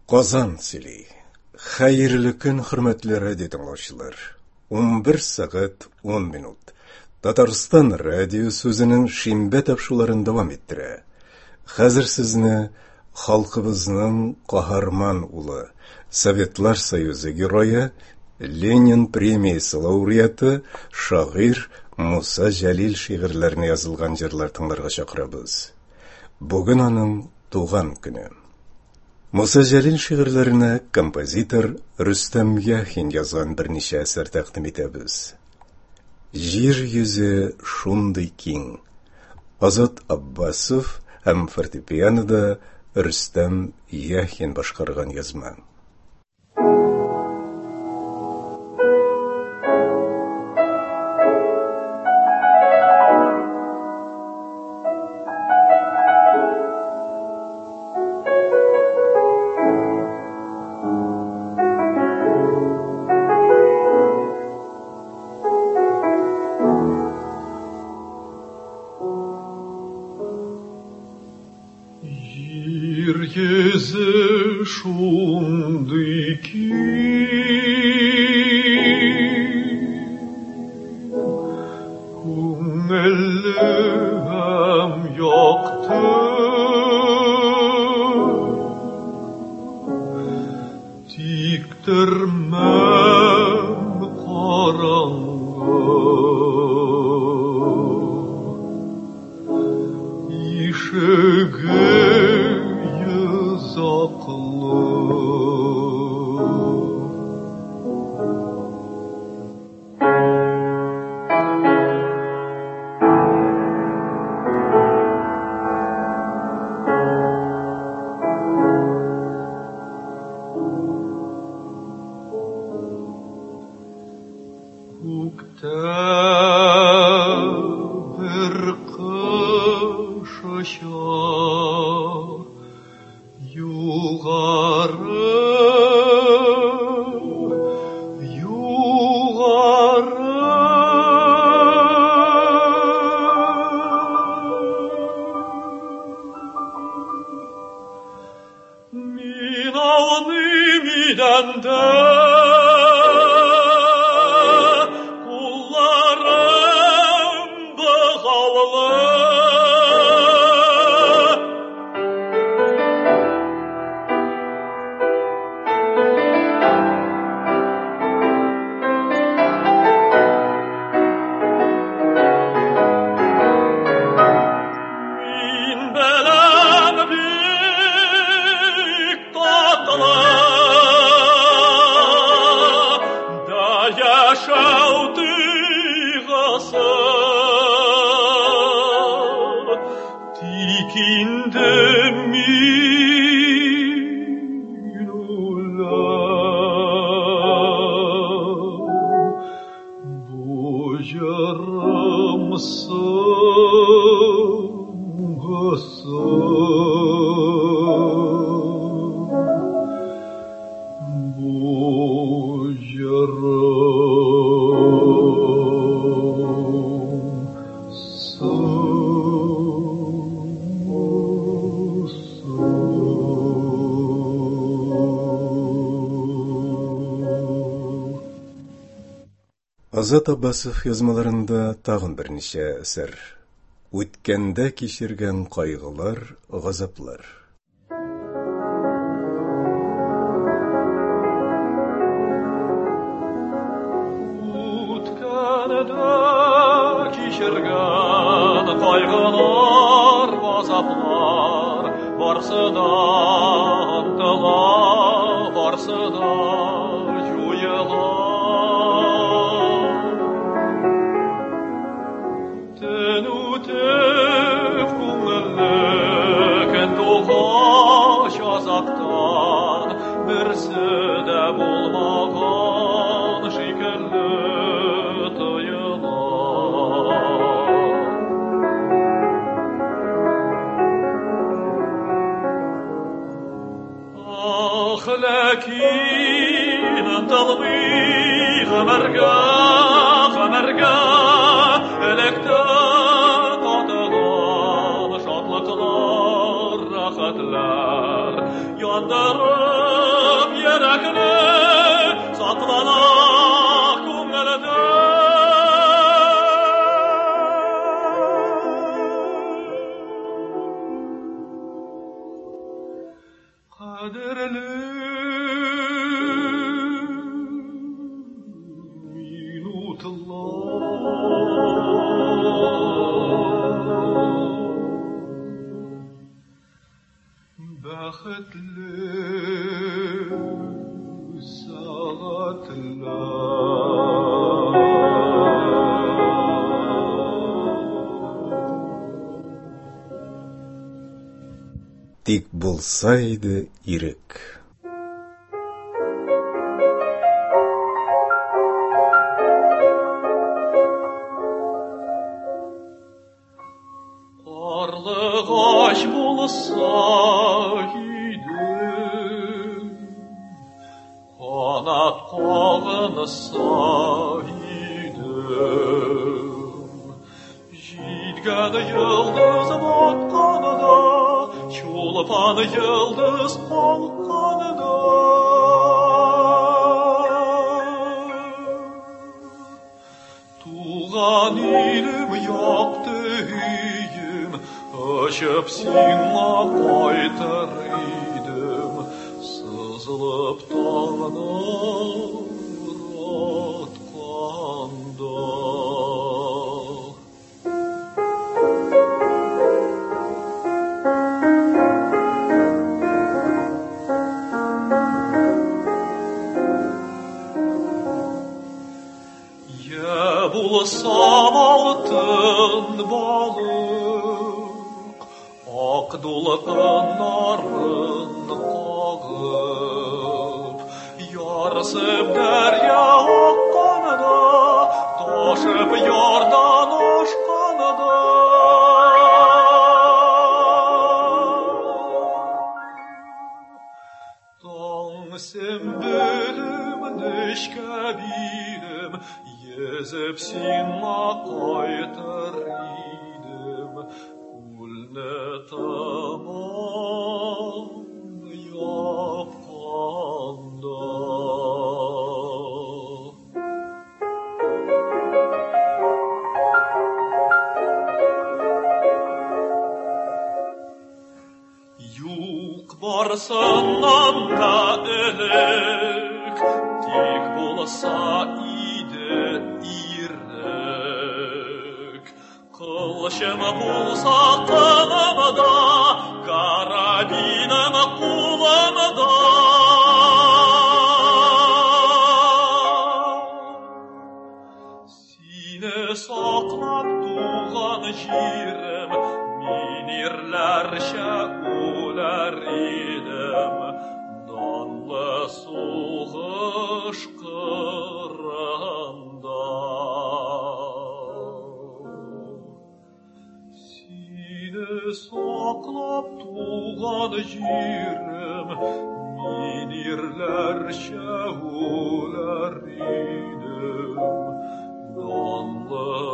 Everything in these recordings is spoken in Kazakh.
Казан сөйли. Хәерле көн, хөрмәтле радио тыңлаучылар. 11 сәгать 10 минут. Татарстан радио сүзенең шимбә тапшуларын дәвам иттерә. Хәзер сезне халкыбызның каһарман улы, Советлар Союзы герое, Ленин премиясе лауреаты, шагыйрь Муса Җәлил шигырьләренә язылган җырлар тыңларга чакырабыз. Бүген аның туган көне. Муса Җәлил шигырьләренә композитор Рөстәм Яхин язган берничә әсәр тәкъдим итәбез. Җир йөзе шундый киң. Азат Аббасов һәм фортепианода Рөстәм Яхин башкарган язма. Yüzü şunday ki Күңелем яктı Тиктірмәм караңгы Ишеге Азат Аббасов язмаларында тагын берничә әсәр. Үткәндә кичергән кайгылар, газаплар. Үткәндә кичергән кайгылар, газаплар, барсы да антыла, барсы да җуела. Берсе дә булмаган шикелле тоела. Ах, ләкин ынтылмый гомергә электә татыган шатлыклар, рәхәтләр яндырып Kaderli minutlar, bәхетле сағатлар. Тик булса иде ирек. Қарлығаш болса иде, қанат қағынса иде, жеткен йылдыз батқанына, чолпан йылдыз қалқанына. Туған елім яқты үйім, ұшып сиңа қайтар едім, сызылып таңнар атқанда. Булсам алтын балық, ақ дулығын нарын қағып, ярсып дәрия аққанына, ташып ярдан ашқанына. Таң сенбілім нішке бейім, езіп сиңа қайтар едім, күлні тамам япқанда. Юқ барсынан да әлік, тек болса иде ирек. Қылышым болса қылымда, карабиным қолымда. Сені сақлап туған жерім, мен ерлерше өлер едім, данлы соғыш қырында. Сені сақлап туған жерім, мен ерлерше өлер едім, данлы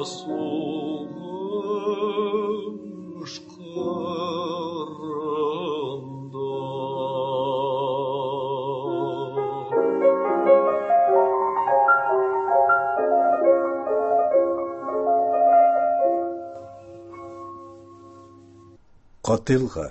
соғыш қырында. Катылга.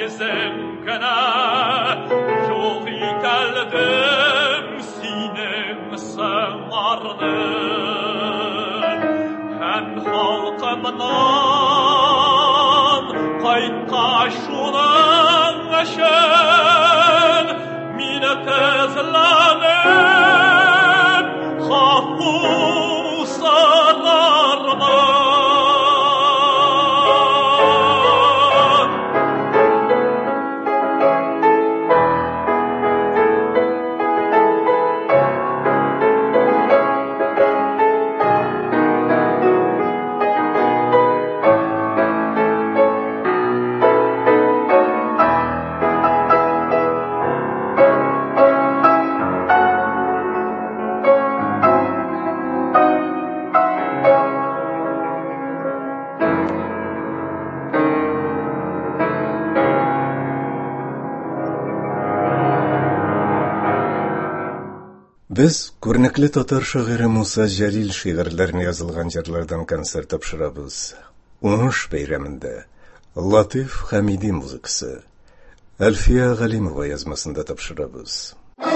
bizimkine yol iteldim sinem semardı hem halkımdan kaytaşunan eşen mine tezlenip hafu sarlardı. Biz көрнекле татар шагыйры Муса Җәлил шигырьләренә язылган җырлардан концерт тапшырабыз. Уңыш бәйрәмендә Латиф Хәмиди музыкасы, Әлфия Галимова язмасында тапшырабыз.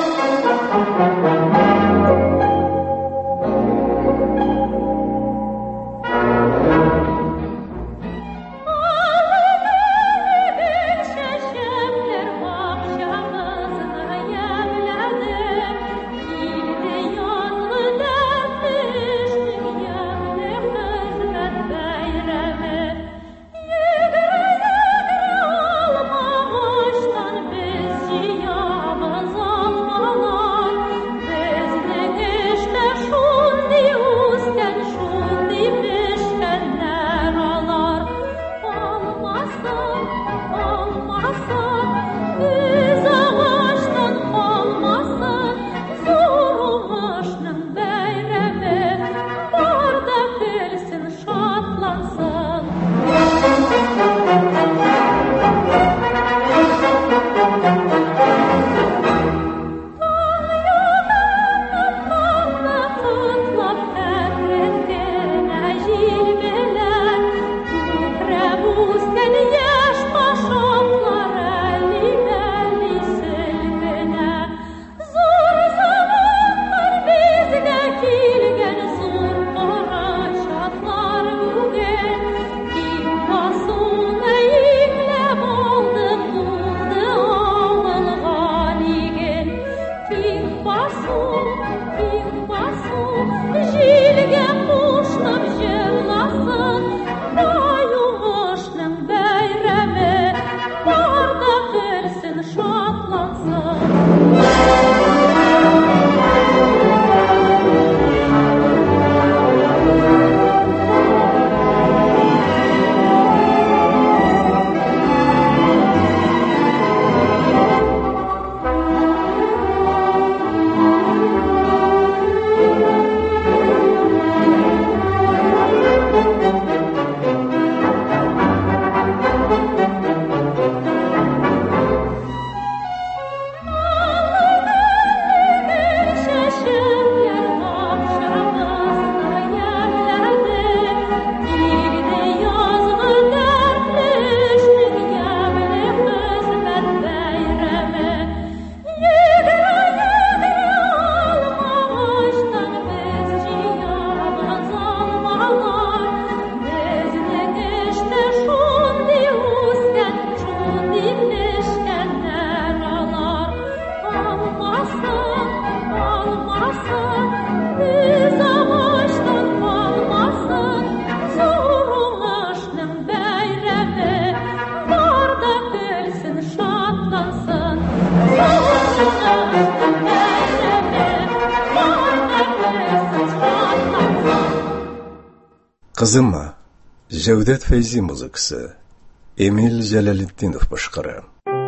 Kızıma, Cevdet Feyzi muzikası, Emil Celaleddinov başqara.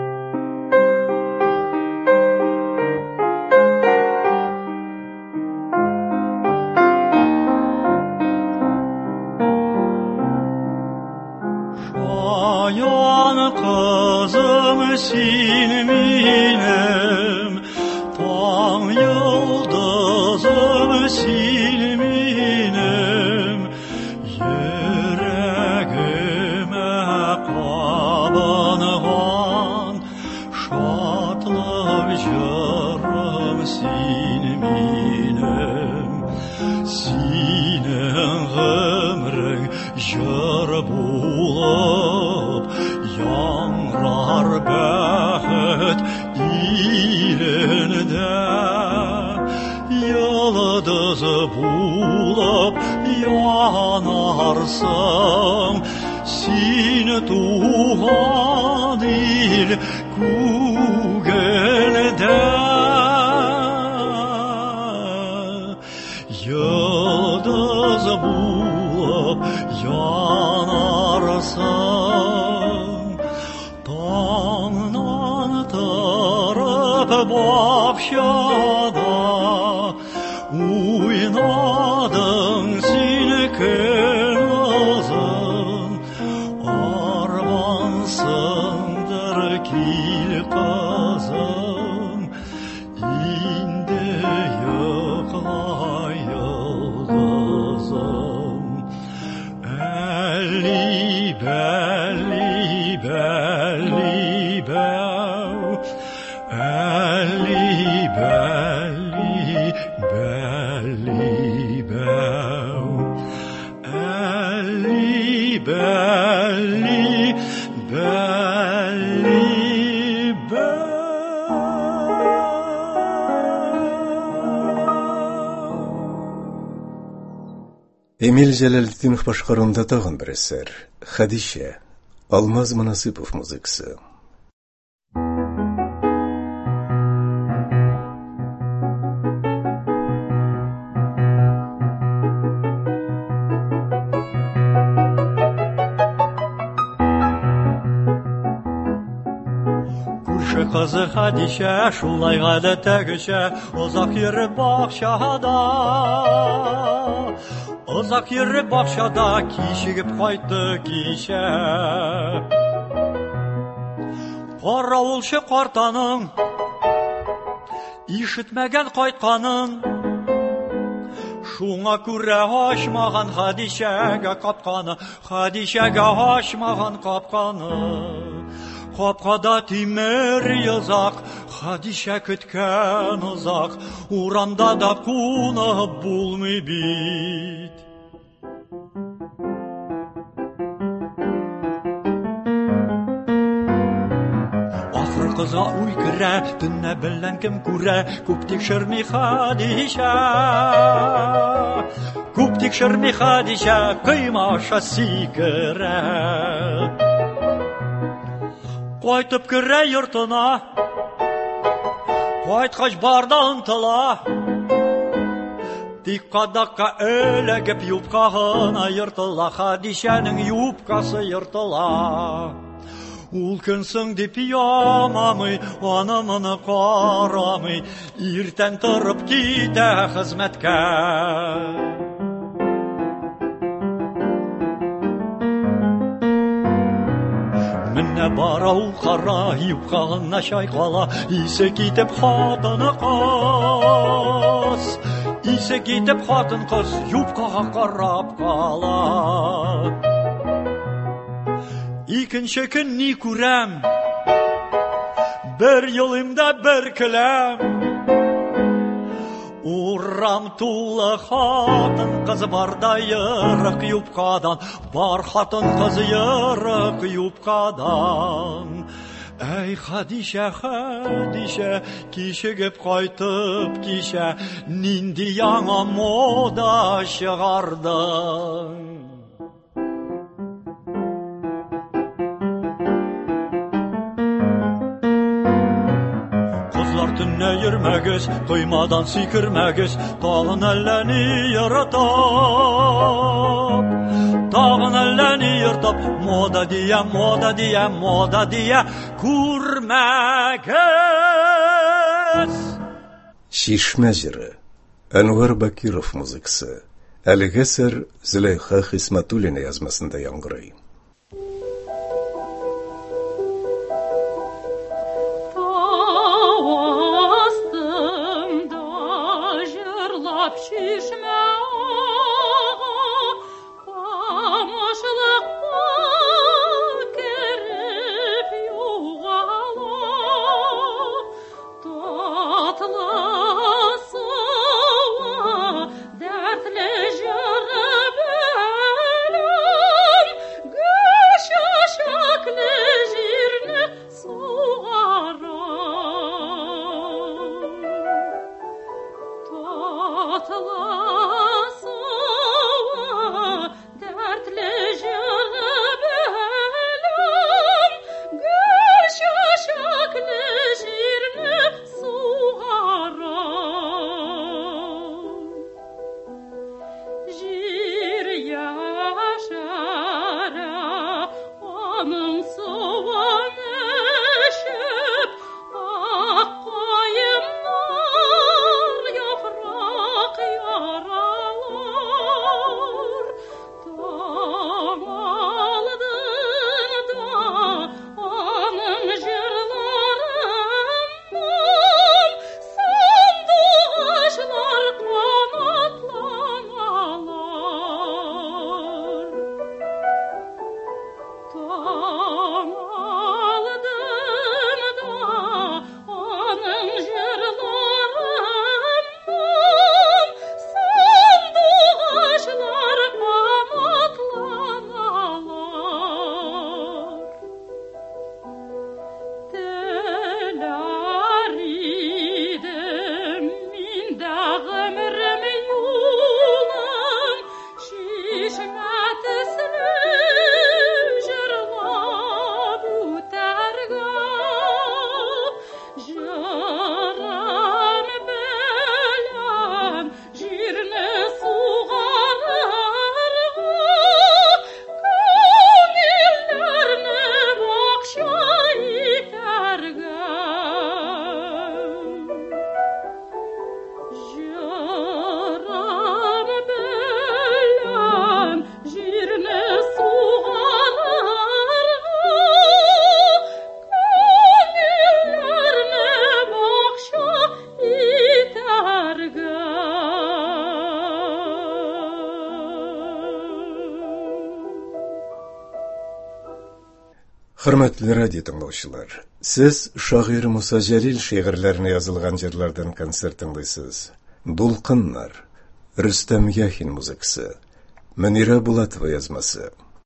Şayan kızım silminim, tam yıldızım silminim, yüreğime kaban var. Şatlıq jırım sin minim, Sinin ömrün jır bulup, Yangrar bəhət ilində. Yıldız bulup yanarsın, Sin tuğan il kugelde. Yıldız bulup yanarsın, Tağdan tırıp bakşada, Uynadın sin kızın, Armansındır kil kızın, İndi yıkla yıldızım. Elli belli belli bev, Elli belli belli bev, Elli belli belli bev. Эмиль Жәләлетдинов башкаруында тагын бер әсәр Хәдичә, Алмаз Манасыпов музыкасы. Күрше кызы Хәдичә, шулай гадәттәгечә, озак йөреп бакчада. Озак йөреп бакчада, кичегеп кайтты кичә. Каравылчы картаның ишетмәгән кайтканын, шуңа күрә ачмаган Хәдичәгә капканы, Хәдичәгә ачмаган капканы. Капкада тимер язак, Хәдичә көткән озак, урамда да кунып булмый бит. Ахыр кызга уй керә, төнне белән кем күрә, күп тикшерми Хәдичә. Күп тикшерми Хәдичә, кыймаша сикерә. Кайтып керә йортына, кайткач барда ынтыла, тик кадакка эләгеп юбкаһына йыртыла, Хәдичәнең юбкасы йыртыла. Ул көнсең дип ямамый, аны-моны карамый, иртән торып китә хезмәткә. Менә бара ул кара, юбкагына чайкала, исе китеп хатыны кыз. Исе китеп хатын кыз, юбкага карап кала. Икенче көн ни күрәм, бер елымда бер көләм. Урам тулы хатын кыз барда йырык юбкадан, бар хатын кыз йырык юбкадан. Әй Хәдичә, Хәдичә, кичегеп кайтып кичә, нинди яңа мода чыгардың. Төнне йөрмәгез, коймадан сикермәгез, тагын әллә ни яратып. Тагын әллә ни йыртып, мода дия, мода дия, мода дия, күрмәгез. Шишмә җыры, Әнвәр Бакиров музыкасы. Әлеге әсәр Зөләйха Хисмәтуллина язмасында яңгырый. Kamışlık kerep yuğalar Hürmetli radyo dinləyicilər, siz şair Musa Cəlil şiirlərinə yazılған yerlərdən konsert dinləyirsiniz. Dulqınlar, Rüstəm Yaxin muzikası, Münirə Bulatova yazması.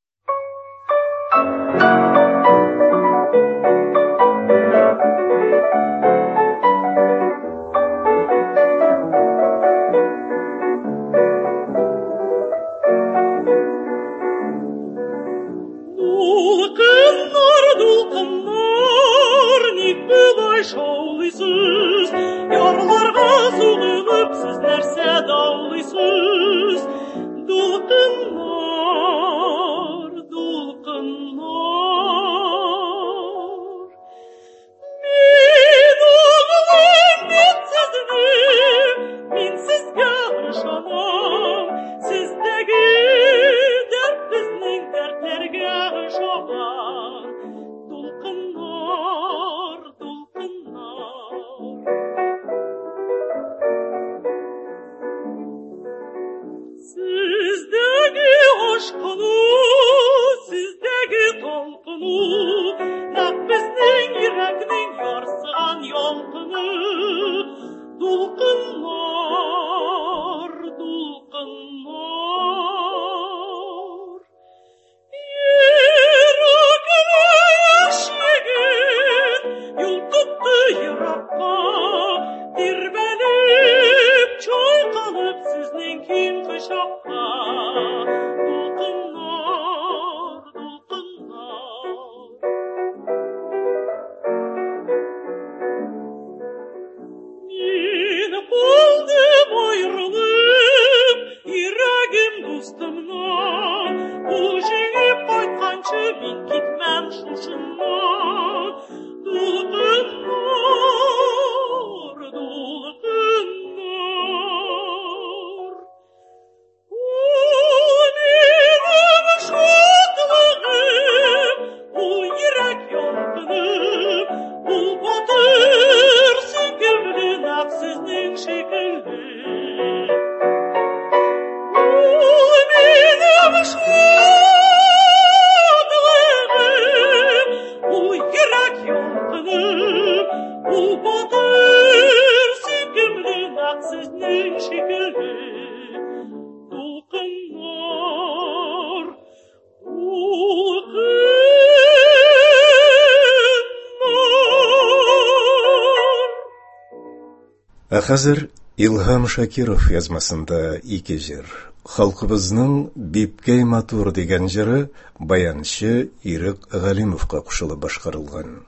Хәзер Илһам Шакиров язмасында ике җыр. Халкыбызның Бипкәй матур дигән җыры баянчы Ирек Галимовка кушылып башкарылган.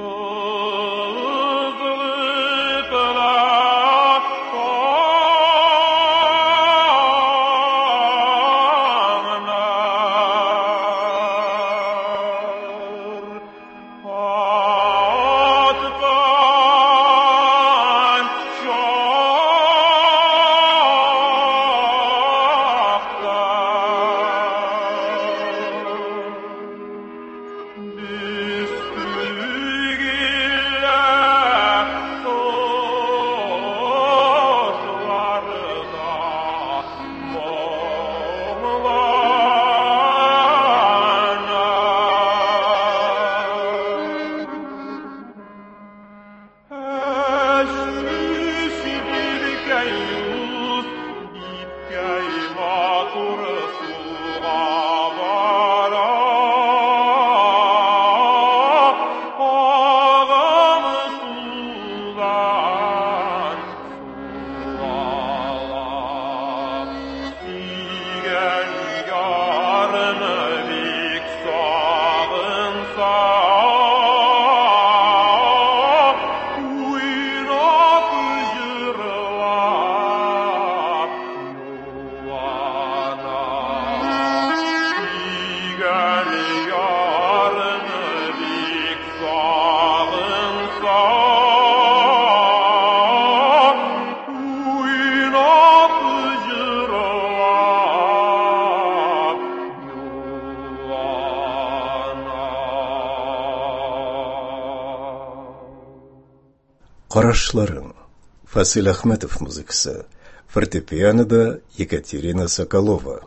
Qarashların Fasil Ahmetov muzikası, fortepianoda Yekaterina Sokolova.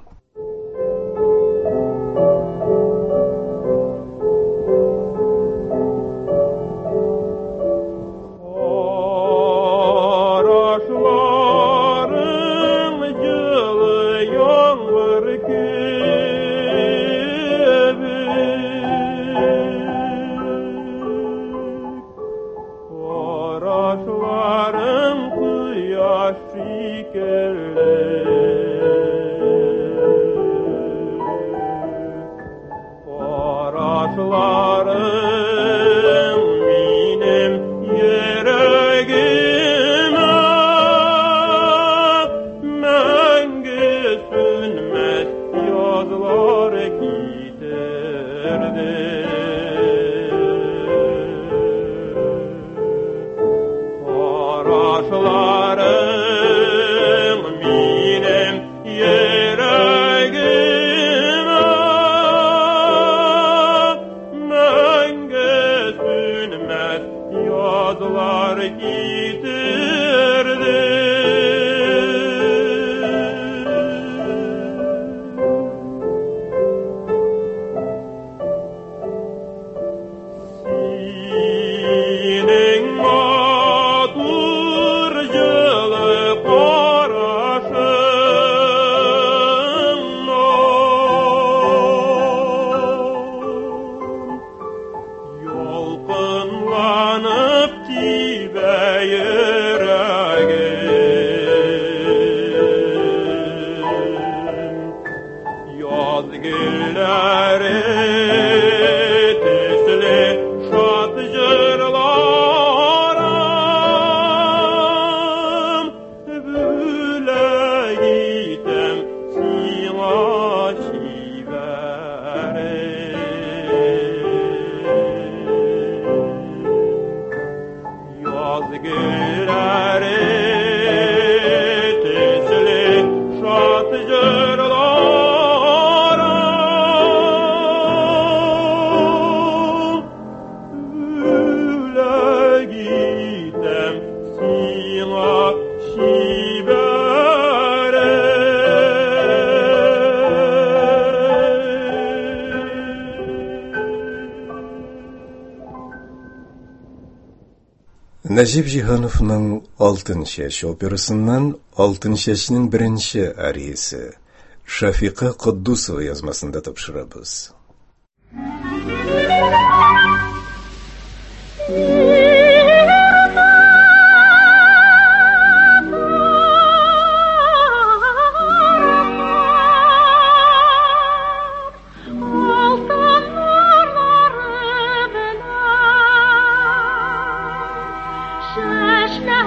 Najib Cihanov'ның Алтын шаш операсından Алтын шашның birinci ariyesi Şafika Kuddusova yazmasında tapşırabız.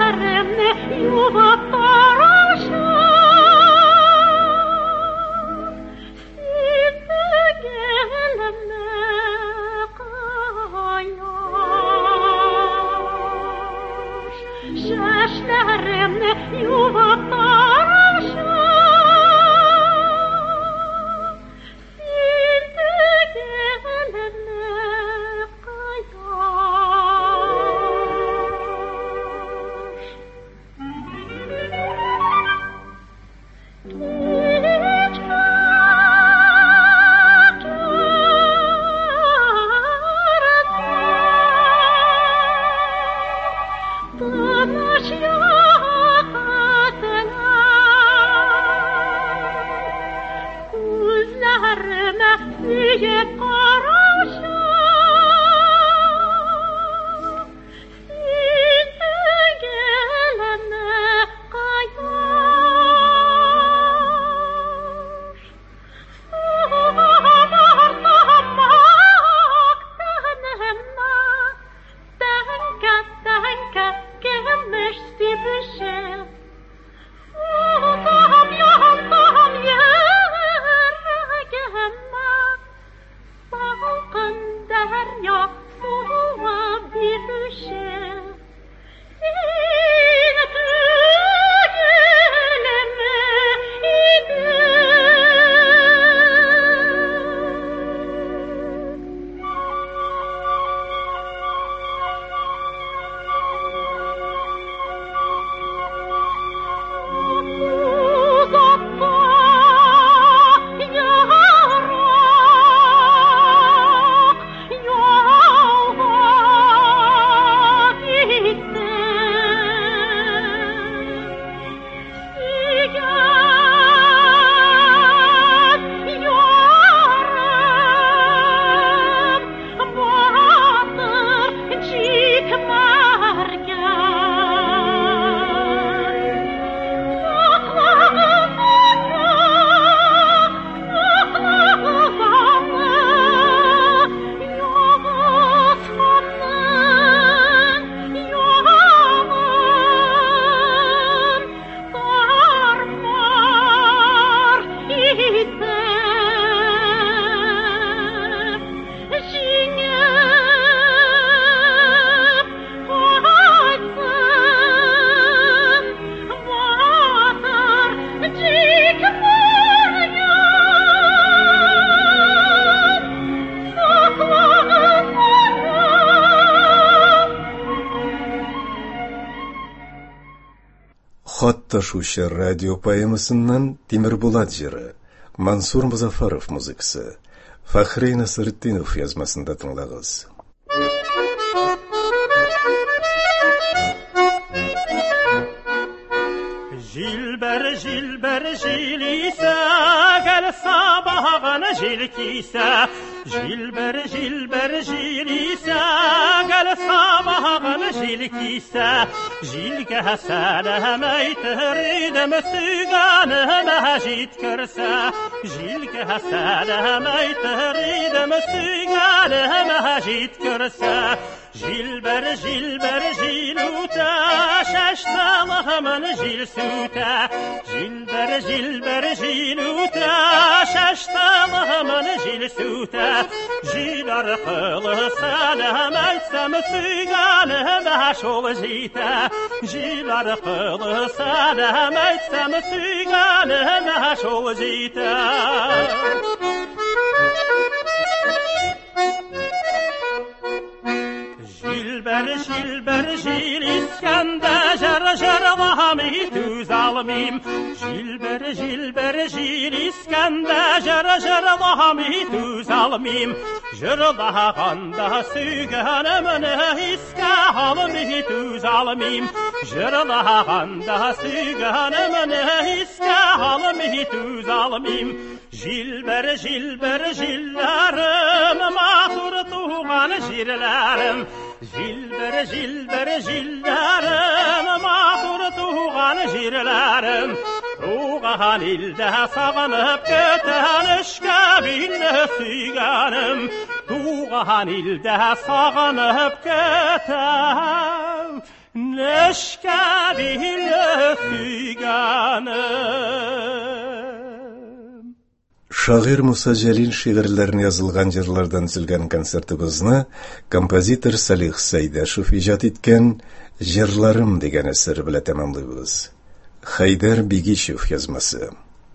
Хат ташушы радио поэмасынан Темірболат жыры, Мансур Музафаров музыкасы, Фахрей Насырдинов язмасында тыңлағыз. Жилбер, жилбер, жилиса, гәл сабағын жил киса. Жилбер, жилбер, жилиса, гәл сабағын жил киса. Жилге сәлем әйтер идем сөйгәнемә җиткерсә. Жилге сәлем әйтер идем сөйгәнемә җиткерсә. Жилбер, жилбер, жил үтә, шашталығымын жил сүтә. Жилбер, жилбер, жил үтә, шашталығымын жил сүтә. Жил арқылы сәлем әйтсәм сөйгәнемә шул җитә. Жил арқылы сәлем әйтсәм сөйгәнемә шул җитә. Жилбер, жилбер, жил искәндә җыр-җырламый түз алмыйм. Жилбер, жилбер, жил искәндә җыр-җырламый түз алмыйм. Җырлаганда сөйгәнемне искә алмый түз алмыйм. Җырлаганда сөйгәнемне искә алмый түз алмыйм. Жилбер, жилбер, җилләрем, матур туган җирләрем. Жилбер, жилбер, җилләрем, матур туган җирләрем. Туган илдә сагынып көтән эшкә мине сөйгәнем. Туган илдә сагынып көтән neşke bile tüyganım. Şagir Musa Jalil şiirlerini yazılgan jırlardan tüzülgen konsertimizni kompozitör Salih Saydashov ijod etgan Jırlarım degan eseri bilan tamamlaymiz. Haydar Begishev yazması.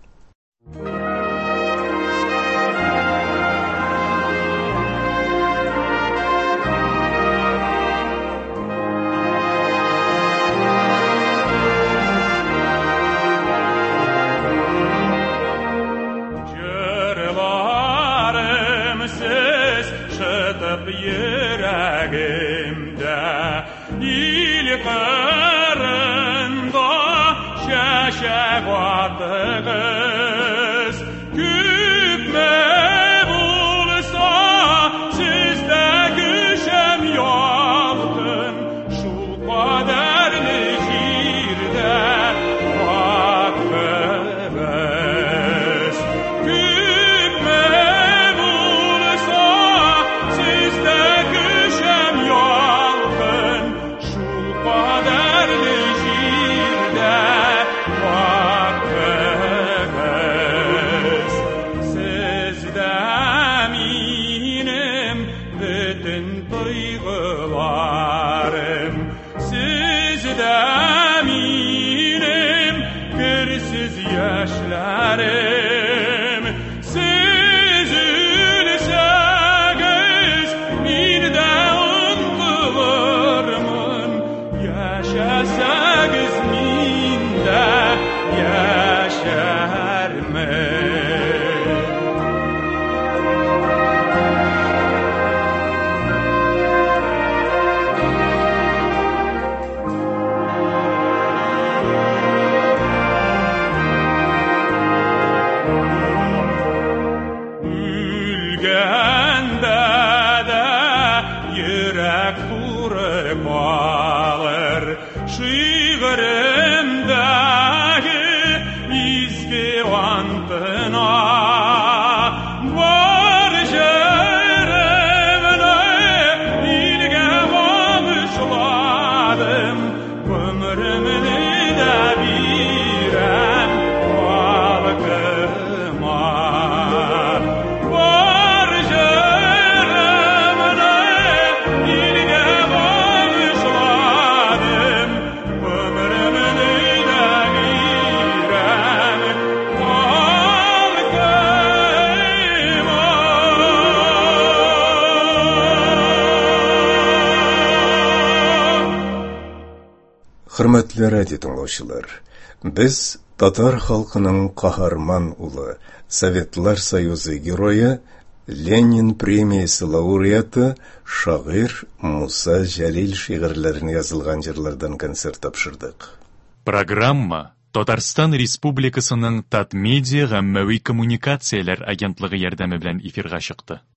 Yüreğimde ilkarında şaşak vardınız. Küpme bulsa sizde güşem yoktun. Şu kaderli şiirde vakfınız. Küpme bulsa sizde güşem yoktun. Şu kaderli şiirde vakfınız. Sizde minim bütün duygularım. Sizde minim kırsiz yaşlarım. Siz ülseniz bir de unuturmun. Yaşasanız min de yaşarım. Ülgende de yürek durıp alır. Şiirimdeki izgi vantına var yerimine ilge bağışladım. Ömrümünü de birem halkıma. Var yerimine ilge bağışladım. Ömrümünü de birem halkıma. Hürmetli radyo dinləyicilər, biz Tatar халқының қаһарман улы, Советлар Союзы геройы, Ленин премиясы лауреаты шагыйр Муса Jalil шигырьләрен язылган җырлардан концерт тапшырдык. Программа Татарстан Республикасының Татмедиа гаммәви коммуникацияләр агентлыгы ярдәме белән эфирга чыкты.